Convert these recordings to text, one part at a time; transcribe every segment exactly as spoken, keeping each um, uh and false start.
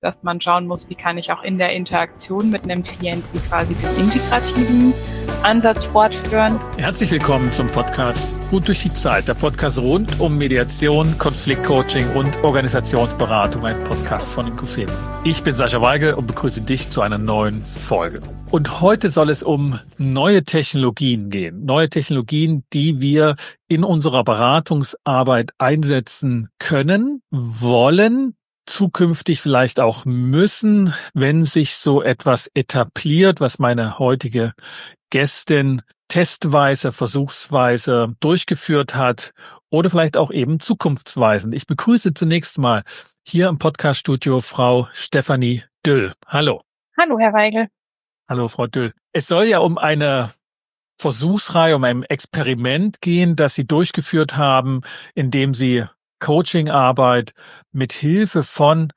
dass man schauen muss, wie kann ich auch in der Interaktion mit einem Klienten quasi den integrativen Ansatz fortführen. Herzlich willkommen zum Podcast Gut durch die Zeit, der Podcast rund um Mediation, Konfliktcoaching und Organisationsberatung, ein Podcast von Inkufemo. Ich bin Sascha Weigel und begrüße dich zu einer neuen Folge. Und heute soll es um neue Technologien gehen. Neue Technologien, die wir in unserer Beratungsarbeit einsetzen können, wollen, zukünftig vielleicht auch müssen, wenn sich so etwas etabliert, was meine heutige Gästin testweise, versuchsweise durchgeführt hat oder vielleicht auch eben zukunftsweisend. Ich begrüße zunächst mal hier im Podcaststudio Frau Stefanie Düll. Hallo. Hallo, Herr Weigel. Hallo, Frau Düll. Es soll ja um eine Versuchsreihe, um ein Experiment gehen, das Sie durchgeführt haben, indem Sie Coachingarbeit mit Hilfe von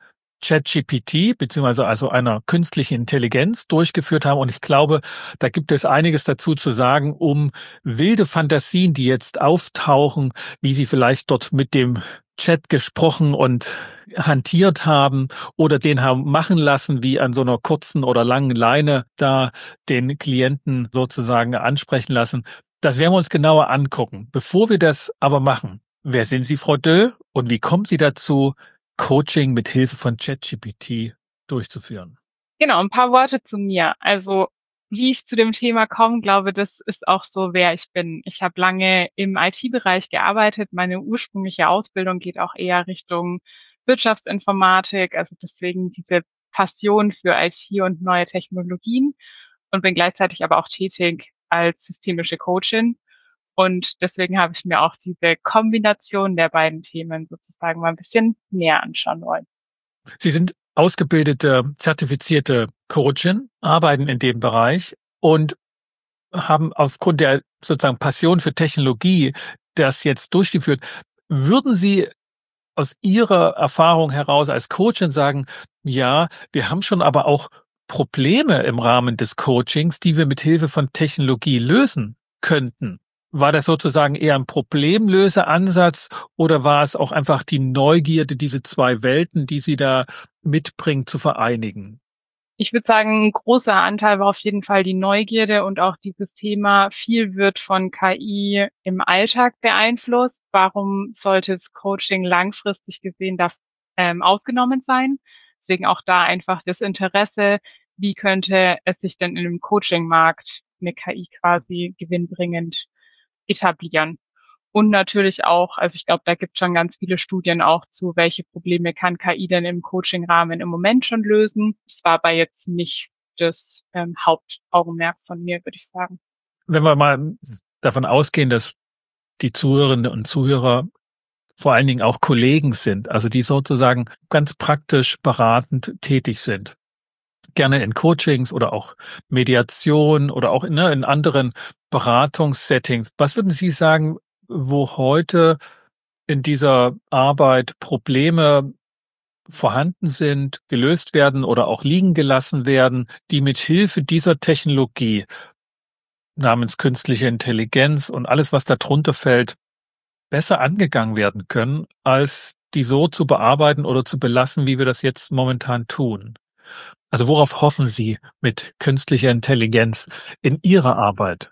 ChatGPT beziehungsweise also einer künstlichen Intelligenz durchgeführt haben. Und ich glaube, da gibt es einiges dazu zu sagen, um wilde Fantasien, die jetzt auftauchen, wie Sie vielleicht dort mit dem Chat gesprochen und hantiert haben oder den haben machen lassen, wie an so einer kurzen oder langen Leine da den Klienten sozusagen ansprechen lassen. Das werden wir uns genauer angucken. Bevor wir das aber machen, wer sind Sie, Frau Düll, und wie kommen Sie dazu, Coaching mit Hilfe von ChatGPT durchzuführen? Genau, ein paar Worte zu mir. Also wie ich zu dem Thema komme, glaube, das ist auch so, wer ich bin. Ich habe lange im I T-Bereich gearbeitet. Meine ursprüngliche Ausbildung geht auch eher Richtung Wirtschaftsinformatik, also deswegen diese Passion für I T und neue Technologien und bin gleichzeitig aber auch tätig als systemische Coachin. Und deswegen habe ich mir auch diese Kombination der beiden Themen sozusagen mal ein bisschen näher anschauen wollen. Sie sind ausgebildete, zertifizierte Coachin, arbeiten in dem Bereich und haben aufgrund der sozusagen Passion für Technologie das jetzt durchgeführt. Würden Sie aus Ihrer Erfahrung heraus als Coachin sagen, ja, wir haben schon aber auch Probleme im Rahmen des Coachings, die wir mit Hilfe von Technologie lösen könnten? War das sozusagen eher ein Problemlöseansatz oder war es auch einfach die Neugierde, diese zwei Welten, die Sie da mitbringen, zu vereinigen? Ich würde sagen, ein großer Anteil war auf jeden Fall die Neugierde und auch dieses Thema, viel wird von K I im Alltag beeinflusst. Warum sollte das Coaching langfristig gesehen da ähm, ausgenommen sein? Deswegen auch da einfach das Interesse, wie könnte es sich denn in einem Coaching-Markt eine K I quasi gewinnbringend etablieren. Und natürlich auch, also ich glaube, da gibt es schon ganz viele Studien auch zu, welche Probleme kann K I denn im Coaching-Rahmen im Moment schon lösen. Das war aber jetzt nicht das ähm, Hauptaugenmerk von mir, würde ich sagen. Wenn wir mal davon ausgehen, dass die Zuhörerinnen und Zuhörer vor allen Dingen auch Kollegen sind, also die sozusagen ganz praktisch beratend tätig sind, gerne in Coachings oder auch Mediation oder auch in, ne, in anderen Beratungssettings. Was würden Sie sagen, wo heute in dieser Arbeit Probleme vorhanden sind, gelöst werden oder auch liegen gelassen werden, die mit Hilfe dieser Technologie namens künstliche Intelligenz und alles, was darunter fällt, besser angegangen werden können, als die so zu bearbeiten oder zu belassen, wie wir das jetzt momentan tun? Also worauf hoffen Sie mit künstlicher Intelligenz in Ihrer Arbeit?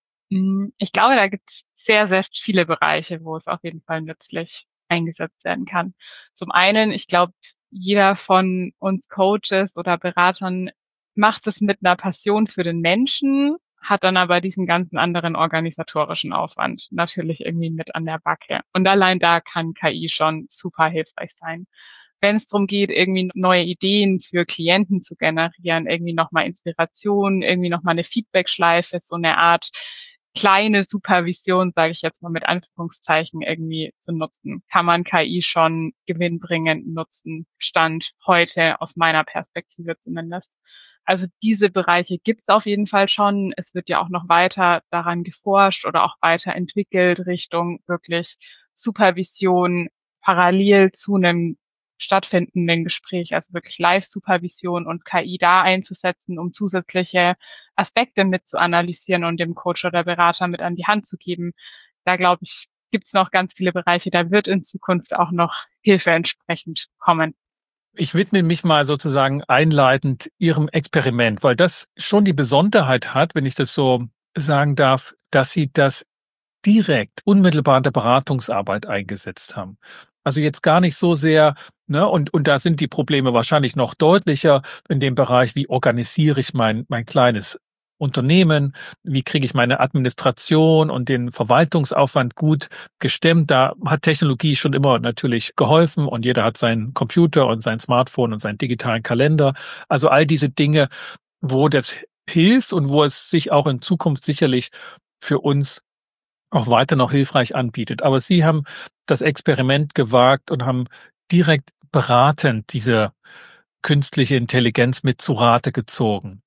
Ich glaube, da gibt es sehr, sehr viele Bereiche, wo es auf jeden Fall nützlich eingesetzt werden kann. Zum einen, ich glaube, jeder von uns Coaches oder Beratern macht es mit einer Passion für den Menschen, hat dann aber diesen ganzen anderen organisatorischen Aufwand natürlich irgendwie mit an der Backe. Und allein da kann K I schon super hilfreich sein. Wenn es darum geht, irgendwie neue Ideen für Klienten zu generieren, irgendwie nochmal Inspiration, irgendwie nochmal eine Feedback-Schleife, so eine Art kleine Supervision, sage ich jetzt mal mit Anführungszeichen, irgendwie zu nutzen, kann man K I schon gewinnbringend nutzen, Stand heute aus meiner Perspektive zumindest. Also diese Bereiche gibt es auf jeden Fall schon. Es wird ja auch noch weiter daran geforscht oder auch weiterentwickelt Richtung wirklich Supervision parallel zu einem stattfindenden Gespräch, also wirklich Live-Supervision und K I da einzusetzen, um zusätzliche Aspekte mit zu analysieren und dem Coach oder Berater mit an die Hand zu geben. Da glaube ich, gibt es noch ganz viele Bereiche, da wird in Zukunft auch noch Hilfe entsprechend kommen. Ich widme mich mal sozusagen einleitend Ihrem Experiment, weil das schon die Besonderheit hat, wenn ich das so sagen darf, dass Sie das direkt unmittelbar in der Beratungsarbeit eingesetzt haben. Also jetzt gar nicht so sehr, ne, und, und da sind die Probleme wahrscheinlich noch deutlicher in dem Bereich, wie organisiere ich mein, mein kleines Unternehmen, wie kriege ich meine Administration und den Verwaltungsaufwand gut gestemmt. Da hat Technologie schon immer natürlich geholfen und jeder hat seinen Computer und sein Smartphone und seinen digitalen Kalender. Also all diese Dinge, wo das hilft und wo es sich auch in Zukunft sicherlich für uns auch weiter noch hilfreich anbietet. Aber Sie haben das Experiment gewagt und haben direkt beratend diese künstliche Intelligenz mit zu Rate gezogen.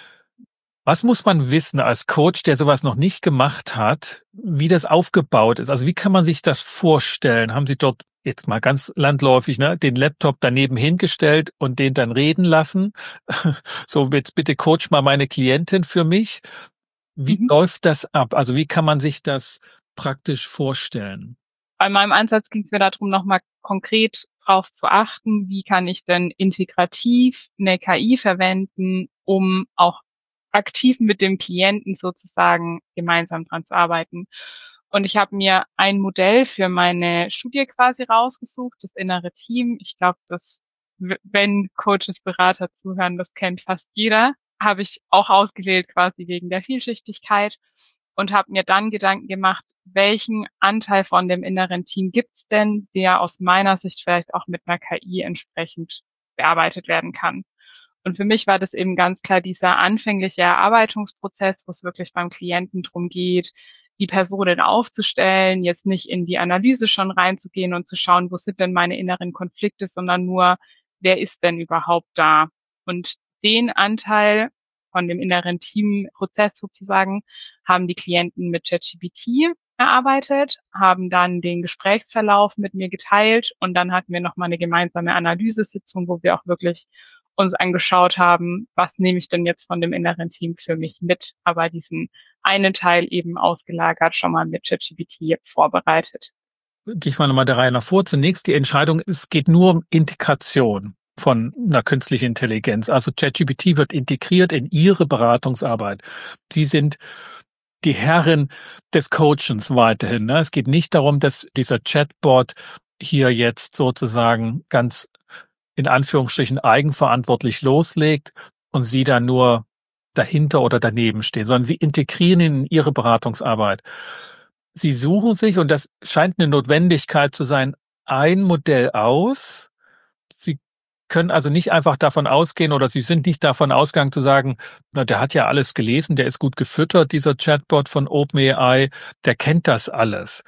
Was muss man wissen als Coach, der sowas noch nicht gemacht hat, wie das aufgebaut ist? Also wie kann man sich das vorstellen? Haben Sie dort jetzt mal ganz landläufig, ne, den Laptop daneben hingestellt und den dann reden lassen? So, jetzt bitte coach mal meine Klientin für mich. Wie Mhm. läuft das ab? Also wie kann man sich das praktisch vorstellen? Bei meinem Ansatz ging es mir darum, nochmal konkret drauf zu achten, wie kann ich denn integrativ eine K I verwenden, um auch aktiv mit dem Klienten sozusagen gemeinsam dran zu arbeiten. Und ich habe mir ein Modell für meine Studie quasi rausgesucht, das innere Team. Ich glaube, dass w- wenn Coaches, Berater zuhören, das kennt fast jeder, habe ich auch ausgewählt quasi wegen der Vielschichtigkeit und habe mir dann Gedanken gemacht, welchen Anteil von dem inneren Team gibt's denn, der aus meiner Sicht vielleicht auch mit einer K I entsprechend bearbeitet werden kann. Und für mich war das eben ganz klar dieser anfängliche Erarbeitungsprozess, wo es wirklich beim Klienten drum geht, die Personen aufzustellen, jetzt nicht in die Analyse schon reinzugehen und zu schauen, wo sind denn meine inneren Konflikte, sondern nur, wer ist denn überhaupt da? Und den Anteil von dem inneren Teamprozess sozusagen haben die Klienten mit ChatGPT erarbeitet, haben dann den Gesprächsverlauf mit mir geteilt und dann hatten wir nochmal eine gemeinsame Analysesitzung, wo wir auch wirklich uns angeschaut haben, was nehme ich denn jetzt von dem inneren Team für mich mit, aber diesen einen Teil eben ausgelagert schon mal mit ChatGPT vorbereitet. Gehe ich mal nochmal der Reihe nach vor. Zunächst die Entscheidung, es geht nur um Integration von einer künstlichen Intelligenz. Also ChatGPT wird integriert in Ihre Beratungsarbeit. Sie sind die Herrin des Coachens weiterhin. Ne? Es geht nicht darum, dass dieser Chatbot hier jetzt sozusagen ganz in Anführungsstrichen eigenverantwortlich loslegt und Sie dann nur dahinter oder daneben stehen, sondern Sie integrieren ihn in Ihre Beratungsarbeit. Sie suchen sich, und das scheint eine Notwendigkeit zu sein, ein Modell aus. Sie können also nicht einfach davon ausgehen oder Sie sind nicht davon ausgegangen zu sagen, na, der hat ja alles gelesen, der ist gut gefüttert, dieser Chatbot von OpenAI, der kennt das alles.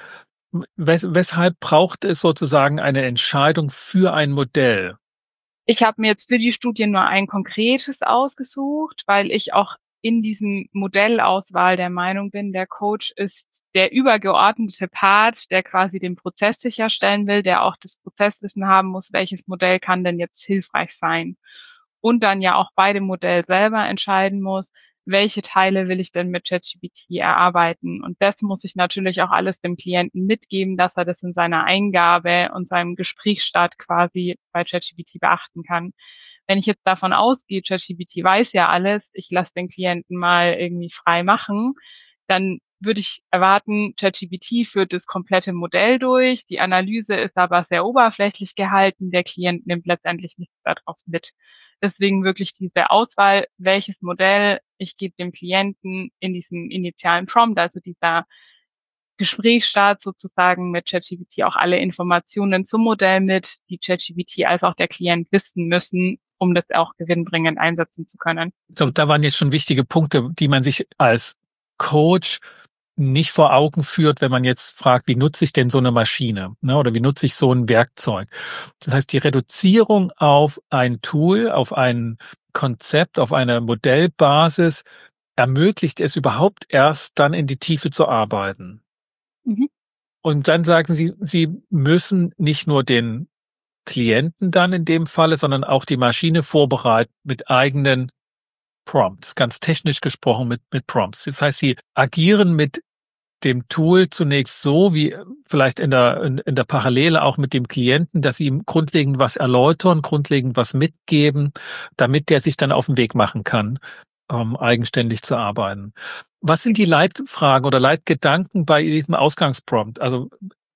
Wes weshalb braucht es sozusagen eine Entscheidung für ein Modell? Ich habe mir jetzt für die Studie nur ein konkretes ausgesucht, weil ich auch in diesem Modellauswahl der Meinung bin, der Coach ist der übergeordnete Part, der quasi den Prozess sicherstellen will, der auch das Prozesswissen haben muss, welches Modell kann denn jetzt hilfreich sein. Und dann ja auch bei dem Modell selber entscheiden muss, welche Teile will ich denn mit ChatGPT erarbeiten. Und das muss ich natürlich auch alles dem Klienten mitgeben, dass er das in seiner Eingabe und seinem Gesprächsstart quasi bei ChatGPT beachten kann. Wenn ich jetzt davon ausgehe, ChatGPT weiß ja alles, ich lasse den Klienten mal irgendwie frei machen, dann würde ich erwarten, ChatGPT führt das komplette Modell durch, die Analyse ist aber sehr oberflächlich gehalten, der Klient nimmt letztendlich nichts daraus mit. Deswegen wirklich diese Auswahl, welches Modell ich gebe dem Klienten in diesem initialen Prompt, also dieser Gesprächsstart sozusagen mit ChatGPT auch alle Informationen zum Modell mit, die ChatGPT als auch der Klient wissen müssen, um das auch gewinnbringend einsetzen zu können. Ich glaube, da waren jetzt schon wichtige Punkte, die man sich als Coach nicht vor Augen führt, wenn man jetzt fragt, wie nutze ich denn so eine Maschine, ne, oder wie nutze ich so ein Werkzeug? Das heißt, die Reduzierung auf ein Tool, auf ein Konzept, auf eine Modellbasis ermöglicht es überhaupt erst, dann in die Tiefe zu arbeiten. Mhm. Und dann sagen Sie, Sie müssen nicht nur den Klienten dann in dem Falle, sondern auch die Maschine vorbereiten mit eigenen Prompts, ganz technisch gesprochen mit, mit Prompts. Das heißt, Sie agieren mit dem Tool zunächst so, wie vielleicht in der, in, in der Parallele auch mit dem Klienten, dass sie ihm grundlegend was erläutern, grundlegend was mitgeben, damit der sich dann auf den Weg machen kann, ähm, eigenständig zu arbeiten. Was sind die Leitfragen oder Leitgedanken bei diesem Ausgangsprompt? Also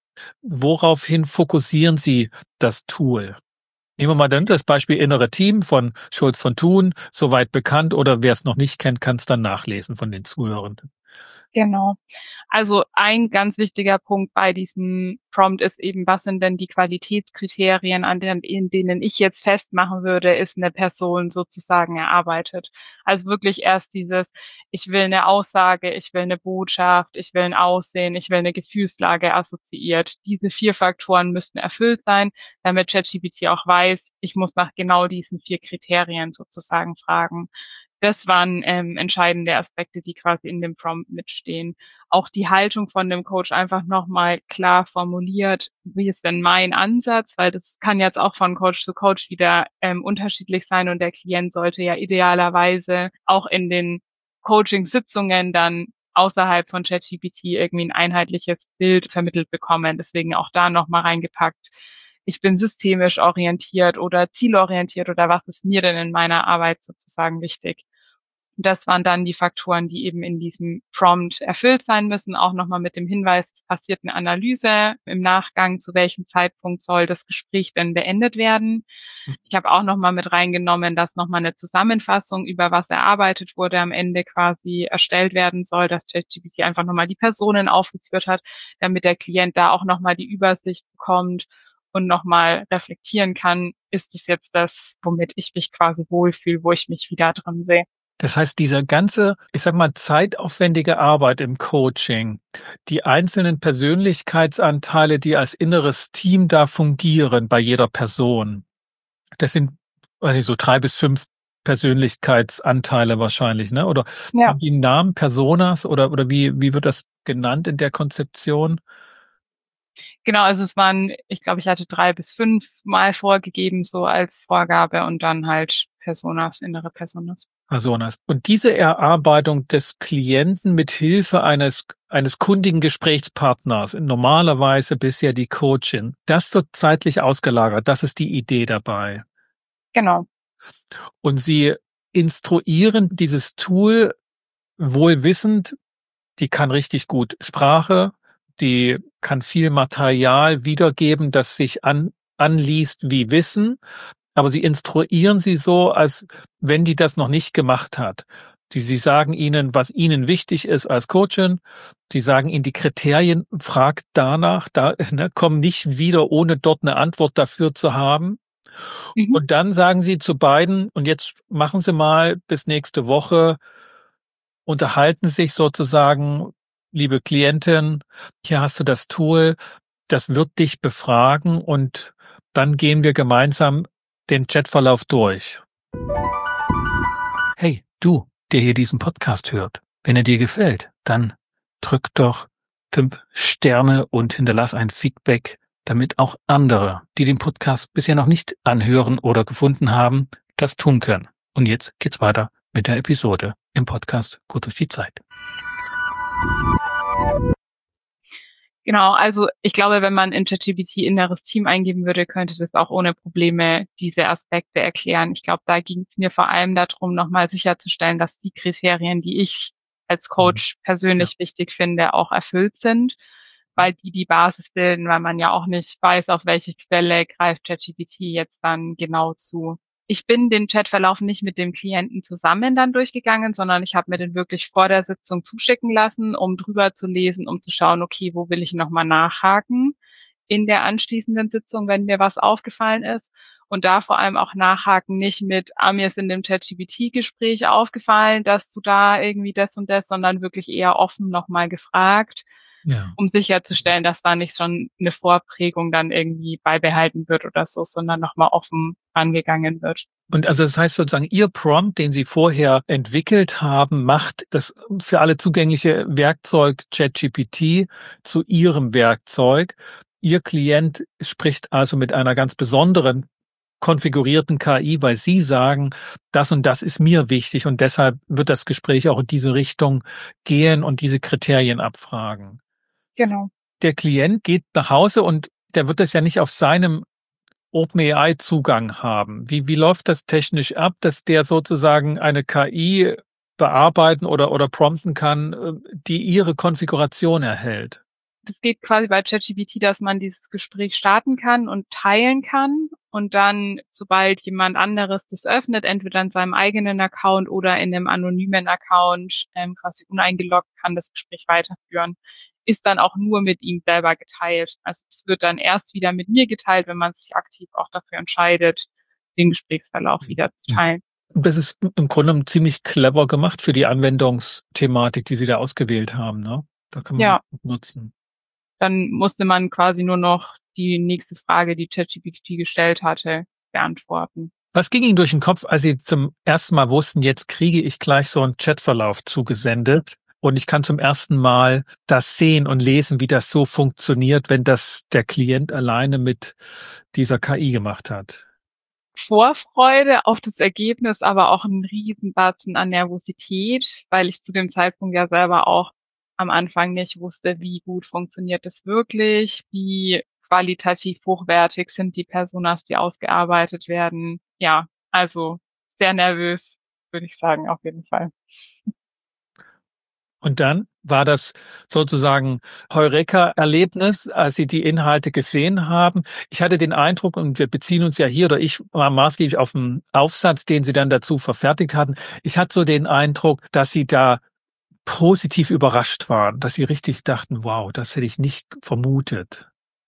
woraufhin fokussieren Sie das Tool? Nehmen wir mal dann das Beispiel innere Team von Schulz von Thun, soweit bekannt, oder wer es noch nicht kennt, kann es dann nachlesen von den Zuhörenden. Genau. Also ein ganz wichtiger Punkt bei diesem Prompt ist eben, was sind denn die Qualitätskriterien, an denen, in denen ich jetzt festmachen würde, ist eine Person sozusagen erarbeitet. Also wirklich erst dieses, ich will eine Aussage, ich will eine Botschaft, ich will ein Aussehen, ich will eine Gefühlslage assoziiert. Diese vier Faktoren müssten erfüllt sein, damit ChatGPT auch weiß, ich muss nach genau diesen vier Kriterien sozusagen fragen. Das waren ähm, entscheidende Aspekte, die quasi in dem Prompt mitstehen. Auch die Haltung von dem Coach einfach nochmal klar formuliert, wie ist denn mein Ansatz, weil das kann jetzt auch von Coach zu Coach wieder ähm, unterschiedlich sein und der Klient sollte ja idealerweise auch in den Coaching-Sitzungen dann außerhalb von ChatGPT irgendwie ein einheitliches Bild vermittelt bekommen. Deswegen auch da nochmal reingepackt, ich bin systemisch orientiert oder zielorientiert oder was ist mir denn in meiner Arbeit sozusagen wichtig. Das waren dann die Faktoren, die eben in diesem Prompt erfüllt sein müssen, auch nochmal mit dem Hinweis, es passiert eine Analyse im Nachgang, zu welchem Zeitpunkt soll das Gespräch denn beendet werden. Ich habe auch nochmal mit reingenommen, dass nochmal eine Zusammenfassung über was erarbeitet wurde am Ende quasi erstellt werden soll, dass ChatGPT einfach nochmal die Personen aufgeführt hat, damit der Klient da auch nochmal die Übersicht bekommt und nochmal reflektieren kann, ist es jetzt das, womit ich mich quasi wohlfühle, wo ich mich wieder drin sehe. Das heißt, diese ganze, ich sag mal, zeitaufwendige Arbeit im Coaching, die einzelnen Persönlichkeitsanteile, die als inneres Team da fungieren bei jeder Person, das sind, weiß ich, so drei bis fünf Persönlichkeitsanteile wahrscheinlich, ne? Oder Ja. haben die einen Namen, Personas, oder, oder wie, wie wird das genannt in der Konzeption? Genau, also es waren, ich glaube, ich hatte drei bis fünf Mal vorgegeben, so als Vorgabe und dann halt Personas, innere Personas. Personas. Und diese Erarbeitung des Klienten mit Hilfe eines, eines kundigen Gesprächspartners, normalerweise bisher die Coachin, das wird zeitlich ausgelagert. Das ist die Idee dabei. Genau. Und Sie instruieren dieses Tool wohl wissend, die kann richtig gut Sprache, die kann viel Material wiedergeben, das sich an, anliest wie Wissen, aber Sie instruieren sie so, als wenn die das noch nicht gemacht hat. Sie, sie sagen ihnen, was ihnen wichtig ist als Coachin. Sie sagen ihnen die Kriterien, fragt danach, da, ne, komm nicht wieder, ohne dort eine Antwort dafür zu haben. Mhm. Und dann sagen sie zu beiden, und jetzt machen Sie mal bis nächste Woche, unterhalten sich sozusagen, liebe Klientin, hier hast du das Tool, das wird dich befragen und dann gehen wir gemeinsam den Chatverlauf durch. Hey, du, der hier diesen Podcast hört, wenn er dir gefällt, dann drück doch fünf Sterne und hinterlass ein Feedback, damit auch andere, die den Podcast bisher noch nicht anhören oder gefunden haben, das tun können. Und jetzt geht's weiter mit der Episode im Podcast Gut durch die Zeit. Genau, also ich glaube, wenn man in ChatGPT inneres Team eingeben würde, könnte das auch ohne Probleme diese Aspekte erklären. Ich glaube, da ging es mir vor allem darum, nochmal sicherzustellen, dass die Kriterien, die ich als Coach persönlich ja. wichtig finde, auch erfüllt sind, weil die die Basis bilden, weil man ja auch nicht weiß, auf welche Quelle greift ChatGPT jetzt dann genau zu. Ich bin den Chatverlauf nicht mit dem Klienten zusammen dann durchgegangen, sondern ich habe mir den wirklich vor der Sitzung zuschicken lassen, um drüber zu lesen, um zu schauen, okay, wo will ich nochmal nachhaken in der anschließenden Sitzung, wenn mir was aufgefallen ist. Und da vor allem auch nachhaken, nicht mit, ah, mir ist in dem ChatGPT-Gespräch aufgefallen, dass du da irgendwie das und das, sondern wirklich eher offen nochmal gefragt, ja. um sicherzustellen, dass da nicht schon eine Vorprägung dann irgendwie beibehalten wird oder so, sondern nochmal offen angegangen wird. Und also das heißt sozusagen, Ihr Prompt, den Sie vorher entwickelt haben, macht das für alle zugängliche Werkzeug ChatGPT zu Ihrem Werkzeug. Ihr Klient spricht also mit einer ganz besonderen konfigurierten K I, weil Sie sagen, das und das ist mir wichtig und deshalb wird das Gespräch auch in diese Richtung gehen und diese Kriterien abfragen. Genau. Der Klient geht nach Hause und der wird das ja nicht auf seinem OpenAI-Zugang haben. Wie, wie läuft das technisch ab, dass der sozusagen eine K I bearbeiten oder, oder prompten kann, äh, die ihre Konfiguration erhält? Das geht quasi bei ChatGPT, dass man dieses Gespräch starten kann und teilen kann und dann, sobald jemand anderes das öffnet, entweder in seinem eigenen Account oder in einem anonymen Account, ähm, quasi uneingeloggt, kann das Gespräch weiterführen, ist dann auch nur mit ihm selber geteilt. Also es wird dann erst wieder mit mir geteilt, wenn man sich aktiv auch dafür entscheidet, den Gesprächsverlauf wieder zu teilen. Das ist im Grunde genommen ziemlich clever gemacht für die Anwendungsthematik, die Sie da ausgewählt haben, ne? Da kann man Ja, das gut nutzen. dann musste man quasi nur noch die nächste Frage, die ChatGPT gestellt hatte, beantworten. Was ging Ihnen durch den Kopf, als Sie zum ersten Mal wussten, jetzt kriege ich gleich so einen Chatverlauf zugesendet und ich kann zum ersten Mal das sehen und lesen, wie das so funktioniert, wenn das der Klient alleine mit dieser K I gemacht hat? Vorfreude auf das Ergebnis, aber auch ein Riesenbatzen an Nervosität, weil ich zu dem Zeitpunkt ja selber auch am Anfang nicht wusste, wie gut funktioniert das wirklich, wie qualitativ hochwertig sind die Personas, die ausgearbeitet werden. Ja, also sehr nervös, würde ich sagen, auf jeden Fall. Und dann war das sozusagen Heureka-Erlebnis, als Sie die Inhalte gesehen haben. Ich hatte den Eindruck, und wir beziehen uns ja hier, oder ich war maßgeblich auf den Aufsatz, den Sie dann dazu verfertigt hatten. Ich hatte so den Eindruck, dass Sie da positiv überrascht waren, dass Sie richtig dachten, wow, das hätte ich nicht vermutet.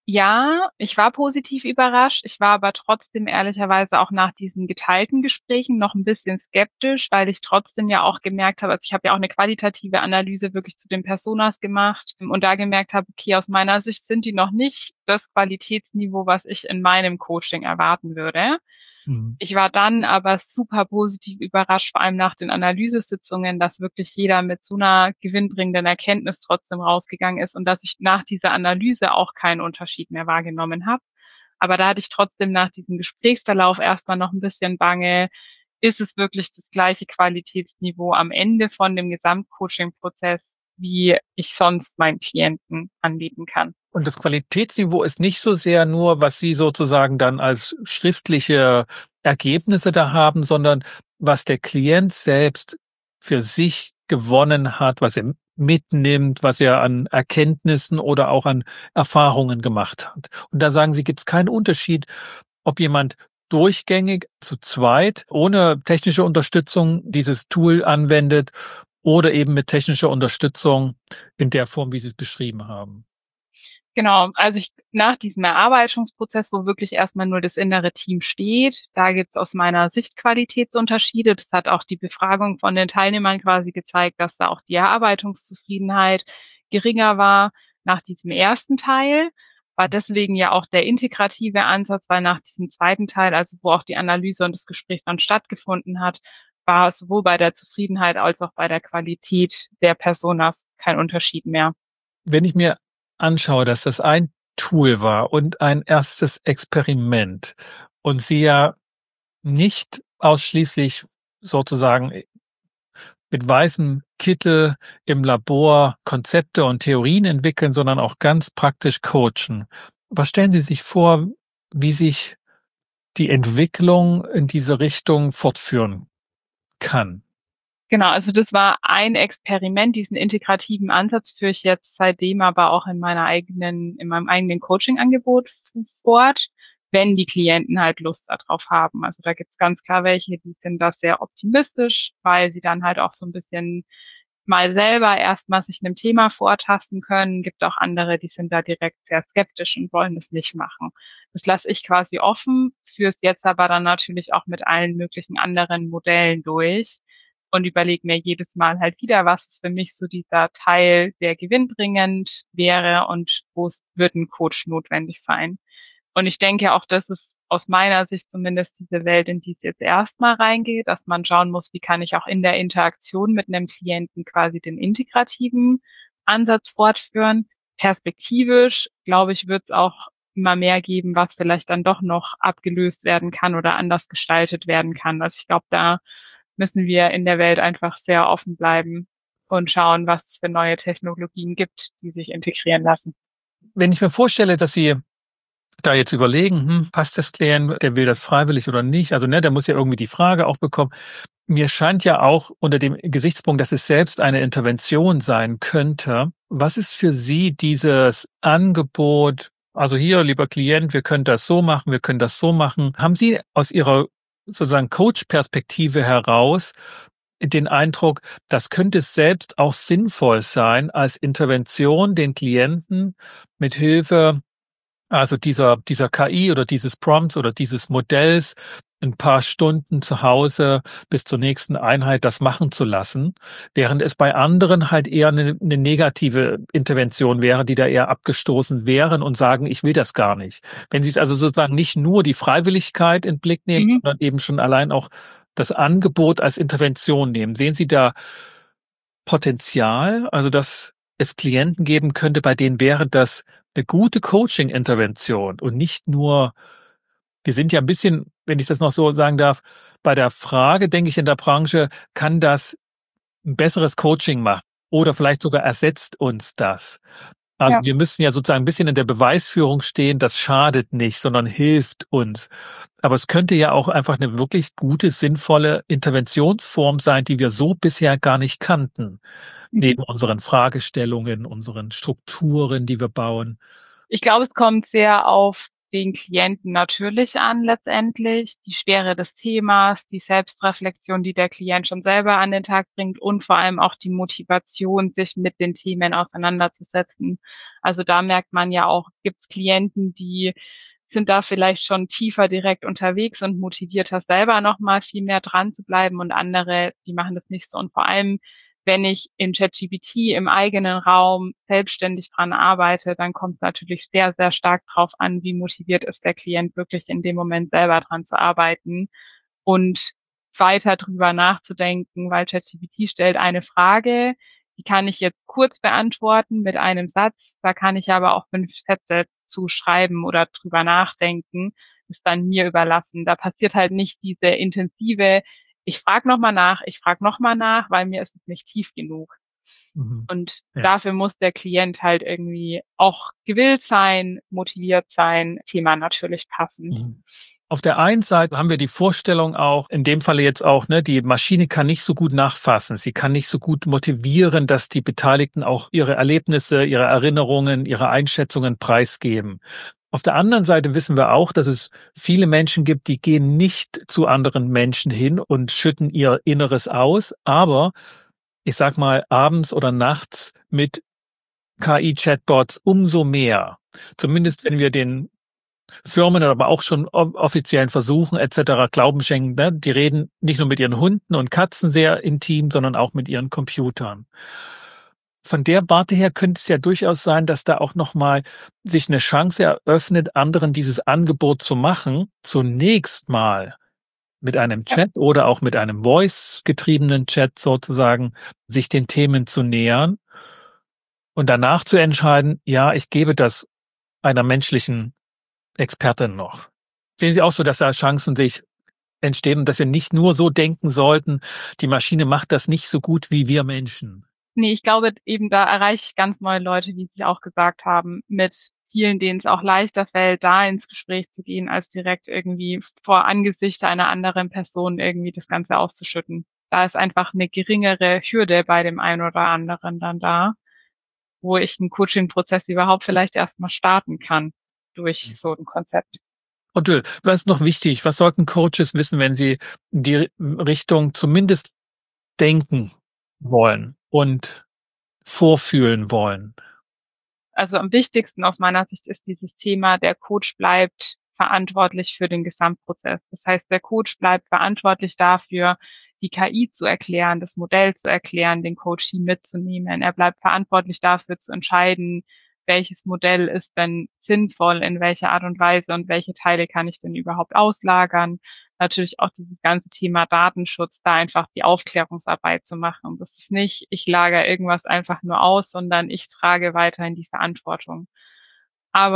Ja, ich war positiv überrascht. Ich war aber trotzdem ehrlicherweise auch nach diesen geteilten Gesprächen noch ein bisschen skeptisch, weil ich trotzdem ja auch gemerkt habe, also ich habe ja auch eine qualitative Analyse wirklich zu den Personas gemacht und da gemerkt habe, okay, aus meiner Sicht sind die noch nicht das Qualitätsniveau, was ich in meinem Coaching erwarten würde. Mhm. Ich war dann aber super positiv überrascht, vor allem nach den Analysesitzungen, dass wirklich jeder mit so einer gewinnbringenden Erkenntnis trotzdem rausgegangen ist und dass ich nach dieser Analyse auch keinen Unterschied mehr wahrgenommen habe. Aber da hatte ich trotzdem nach diesem Gesprächsverlauf erstmal noch ein bisschen Bange, ist es wirklich das gleiche Qualitätsniveau am Ende von dem Gesamtcoaching-Prozess, wie ich sonst meinen Klienten anbieten kann. Und das Qualitätsniveau ist nicht so sehr nur, was Sie sozusagen dann als schriftliche Ergebnisse da haben, sondern was der Klient selbst für sich gewonnen hat, was er mitnimmt, was er an Erkenntnissen oder auch an Erfahrungen gemacht hat. Und da sagen Sie, gibt es keinen Unterschied, ob jemand durchgängig zu zweit ohne technische Unterstützung dieses Tool anwendet oder eben mit technischer Unterstützung in der Form, wie Sie es beschrieben haben. Genau, also ich nach diesem Erarbeitungsprozess, wo wirklich erstmal nur das innere Team steht, da gibt's aus meiner Sicht Qualitätsunterschiede. Das hat auch die Befragung von den Teilnehmern quasi gezeigt, dass da auch die Erarbeitungszufriedenheit geringer war nach diesem ersten Teil. War deswegen ja auch der integrative Ansatz, weil nach diesem zweiten Teil, also wo auch die Analyse und das Gespräch dann stattgefunden hat, war sowohl bei der Zufriedenheit als auch bei der Qualität der Personas kein Unterschied mehr. Wenn ich mir anschaue, dass das ein Tool war und ein erstes Experiment und Sie ja nicht ausschließlich sozusagen mit weißem Kittel im Labor Konzepte und Theorien entwickeln, sondern auch ganz praktisch coachen. Was stellen Sie sich vor, wie sich die Entwicklung in diese Richtung fortführen kann? Genau, also das war ein Experiment. Diesen integrativen Ansatz führe ich jetzt seitdem aber auch in meiner eigenen, in meinem eigenen Coaching-Angebot fort, wenn die Klienten halt Lust darauf haben. Also da gibt's ganz klar welche, die sind da sehr optimistisch, weil sie dann halt auch so ein bisschen mal selber erstmal sich einem Thema vortasten können. Gibt auch andere, die sind da direkt sehr skeptisch und wollen das nicht machen. Das lasse ich quasi offen, führe es jetzt aber dann natürlich auch mit allen möglichen anderen Modellen durch und überlege mir jedes Mal halt wieder, was ist für mich so dieser Teil, der gewinnbringend wäre und wo es wird ein Coach notwendig sein. Und ich denke auch, das ist aus meiner Sicht zumindest diese Welt, in die es jetzt erstmal reingeht, dass man schauen muss, wie kann ich auch in der Interaktion mit einem Klienten quasi den integrativen Ansatz fortführen. Perspektivisch, glaube ich, wird es auch immer mehr geben, was vielleicht dann doch noch abgelöst werden kann oder anders gestaltet werden kann. Also ich glaube, da müssen wir in der Welt einfach sehr offen bleiben und schauen, was es für neue Technologien gibt, die sich integrieren lassen. Wenn ich mir vorstelle, dass Sie da jetzt überlegen, hm, passt das Klient, der will das freiwillig oder nicht? Also, ne, der muss ja irgendwie die Frage auch bekommen. Mir scheint ja auch unter dem Gesichtspunkt, dass es selbst eine Intervention sein könnte. Was ist für Sie dieses Angebot? Also hier, lieber Klient, wir können das so machen, wir können das so machen. Haben Sie aus Ihrer sozusagen Coach-Perspektive heraus den Eindruck, das könnte es selbst auch sinnvoll sein, als Intervention den Klienten mit Hilfe also dieser dieser K I oder dieses Prompts oder dieses Modells ein paar Stunden zu Hause bis zur nächsten Einheit das machen zu lassen, während es bei anderen halt eher eine 'ne negative Intervention wäre, die da eher abgestoßen wären und sagen: „Ich will das gar nicht.“ Wenn Sie es also sozusagen nicht nur die Freiwilligkeit in Blick nehmen, Mhm. sondern eben schon allein auch das Angebot als Intervention nehmen. Sehen Sie da Potenzial, also dass es Klienten geben könnte, bei denen wäre das eine gute Coaching-Intervention und nicht nur wir sind ja ein bisschen, wenn ich das noch so sagen darf, bei der Frage, denke ich, in der Branche, kann das ein besseres Coaching machen oder vielleicht sogar ersetzt uns das? Also, Ja. wir müssen ja sozusagen ein bisschen in der Beweisführung stehen, das schadet nicht, sondern hilft uns. Aber es könnte ja auch einfach eine wirklich gute, sinnvolle Interventionsform sein, die wir so bisher gar nicht kannten, Mhm. neben unseren Fragestellungen, unseren Strukturen, die wir bauen. Ich glaube, es kommt sehr auf den Klienten natürlich an letztendlich, die Schwere des Themas, die Selbstreflexion, die der Klient schon selber an den Tag bringt und vor allem auch die Motivation, sich mit den Themen auseinanderzusetzen. Also da merkt man ja auch, gibt's Klienten, die sind da vielleicht schon tiefer direkt unterwegs und motivierter selber noch mal viel mehr dran zu bleiben und andere, die machen das nicht so. Und vor allem, wenn ich in ChatGPT im eigenen Raum selbstständig dran arbeite, dann kommt es natürlich sehr, sehr stark drauf an, wie motiviert ist der Klient wirklich in dem Moment selber dran zu arbeiten und weiter drüber nachzudenken, weil ChatGPT stellt eine Frage, die kann ich jetzt kurz beantworten mit einem Satz, da kann ich aber auch fünf Sätze zu schreiben oder drüber nachdenken, ist dann mir überlassen. Da passiert halt nicht diese intensive, ich frage noch mal nach, ich frage noch mal nach, weil mir ist es nicht tief genug. Mhm. Und Ja. dafür muss der Klient halt irgendwie auch gewillt sein, motiviert sein, Thema natürlich passen. Mhm. Auf der einen Seite haben wir die Vorstellung auch, in dem Falle jetzt auch, ne, die Maschine kann nicht so gut nachfassen. Sie kann nicht so gut motivieren, dass die Beteiligten auch ihre Erlebnisse, ihre Erinnerungen, ihre Einschätzungen preisgeben. Auf der anderen Seite wissen wir auch, dass es viele Menschen gibt, die gehen nicht zu anderen Menschen hin und schütten ihr Inneres aus, aber ich sag mal, abends oder nachts mit K I-Chatbots umso mehr. Zumindest wenn wir den Firmen, aber auch schon off offiziellen Versuchen et cetera Glauben schenken, ne? Die reden nicht nur mit ihren Hunden und Katzen sehr intim, sondern auch mit ihren Computern. Von der Warte her könnte es ja durchaus sein, dass da auch noch mal sich eine Chance eröffnet, anderen dieses Angebot zu machen, zunächst mal mit einem Ja. Chat oder auch mit einem Voice-getriebenen Chat sozusagen, sich den Themen zu nähern und danach zu entscheiden: „Ja, ich gebe das einer menschlichen Expertin noch.“ Sehen Sie auch so, dass da Chancen sich entstehen und dass wir nicht nur so denken sollten, die Maschine macht das nicht so gut wie wir Menschen? Ne, ich glaube eben, da erreiche ich ganz neue Leute, wie Sie auch gesagt haben, mit vielen, denen es auch leichter fällt, da ins Gespräch zu gehen, als direkt irgendwie vor Angesicht einer anderen Person irgendwie das Ganze auszuschütten. Da ist einfach 'ne geringere Hürde bei dem einen oder anderen dann da, wo ich 'n Coaching-Prozess überhaupt vielleicht erst mal starten kann durch so 'n Konzept. Und äh, was ist noch wichtig? Was sollten Coaches wissen, wenn sie in die Richtung zumindest denken wollen und vorfühlen wollen? Also am wichtigsten aus meiner Sicht ist dieses Thema, der Coach bleibt verantwortlich für den Gesamtprozess. Das heißt, der Coach bleibt verantwortlich dafür, die K I zu erklären, das Modell zu erklären, den Coachee mitzunehmen. Er bleibt verantwortlich dafür zu entscheiden, welches Modell ist denn sinnvoll, in welcher Art und Weise und welche Teile kann ich denn überhaupt auslagern. Natürlich auch dieses ganze Thema Datenschutz, da einfach die Aufklärungsarbeit zu machen. Und das ist nicht, ich lagere irgendwas einfach nur aus, sondern ich trage weiterhin die Verantwortung. Aber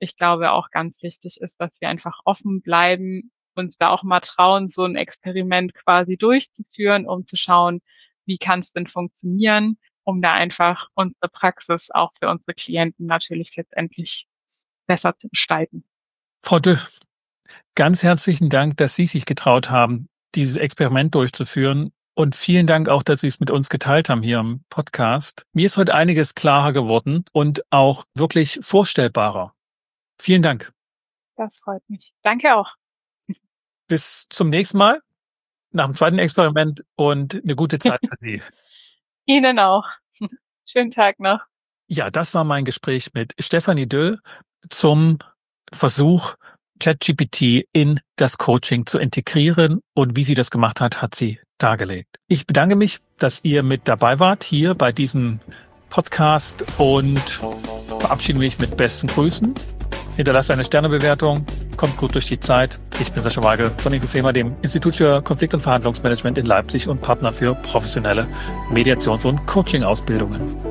ich glaube auch ganz wichtig ist, dass wir einfach offen bleiben, uns da auch mal trauen, so ein Experiment quasi durchzuführen, um zu schauen, wie kann es denn funktionieren, um da einfach unsere Praxis auch für unsere Klienten natürlich letztendlich besser zu gestalten. Frau Dö, ganz herzlichen Dank, dass Sie sich getraut haben, dieses Experiment durchzuführen. Und vielen Dank auch, dass Sie es mit uns geteilt haben hier im Podcast. Mir ist heute einiges klarer geworden und auch wirklich vorstellbarer. Vielen Dank. Das freut mich. Danke auch. Bis zum nächsten Mal nach dem zweiten Experiment und eine gute Zeit für Sie. Ihnen auch. Schönen Tag noch. Ja, das war mein Gespräch mit Stefanie Dö zum Versuch, ChatGPT in das Coaching zu integrieren, und wie sie das gemacht hat, hat sie dargelegt. Ich bedanke mich, dass ihr mit dabei wart hier bei diesem Podcast und verabschiede mich mit besten Grüßen. Hinterlasst eine Sternebewertung, kommt gut durch die Zeit. Ich bin Sascha Weigel von InfoFema, dem Institut für Konflikt- und Verhandlungsmanagement in Leipzig und Partner für professionelle Mediations- und Coaching-Ausbildungen.